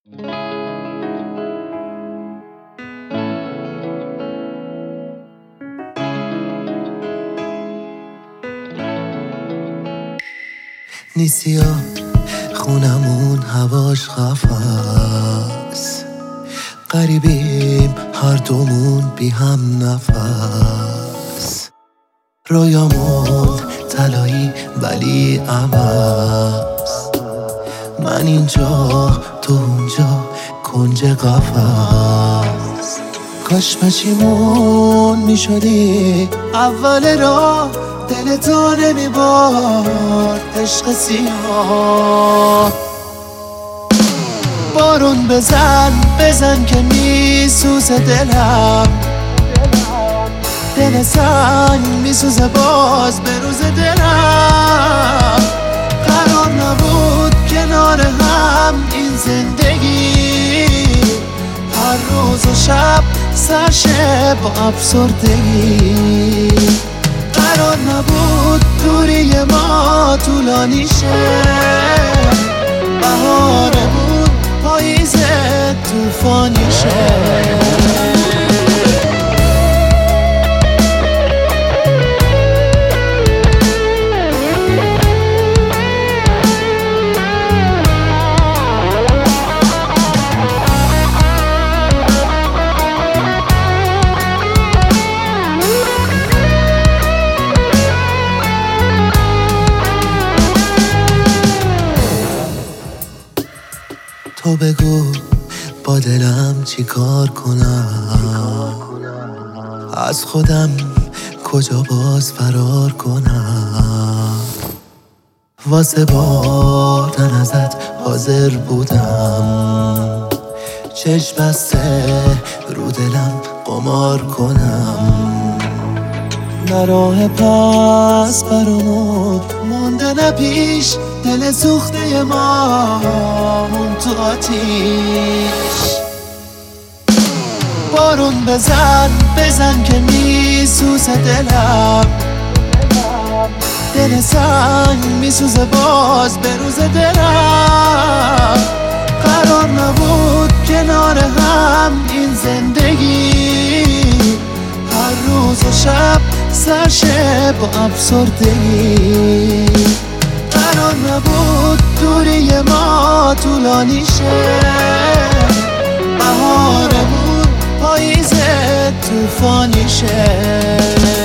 نیستی خونمون هواش خفاست، غریبیم هر دومون بی هم نفس، رویامون طلایی ولی عوض، من اینجا تو اونجا کنج قفس. کاش پشیمون میشدی اول راه، دل تو نمیبارد عشق سیاه. بارون بزن که میسوزه دلم، دل سنگ میسوزه باز به روز دلم. قرار نبود کنار هم این زندگی، هر روز و شب سرشه با افسردگی. قرار نبود دوری ما طولانی شه، بهارمون پاییز طوفانی شه. تو بگو با دلم چی کار کنم، از خودم کجا باز فرار کنم. واسه بردن ازت حاضر بودم، چشم بسته رو دلم قمار کنم. نه راه پس برامون مونده نه پیش، دل سوخته ما مون تو آتیش. بارون بزن که میسوزه دلم، دل سنگ میسوزه باز به روز دلم. قرار نبود کنار هم این زندگی، هر روز و شب سرشه با افسردگی. قرار نبود دوری ما طولانی شه، بهارمون پاییز طوفانی شه.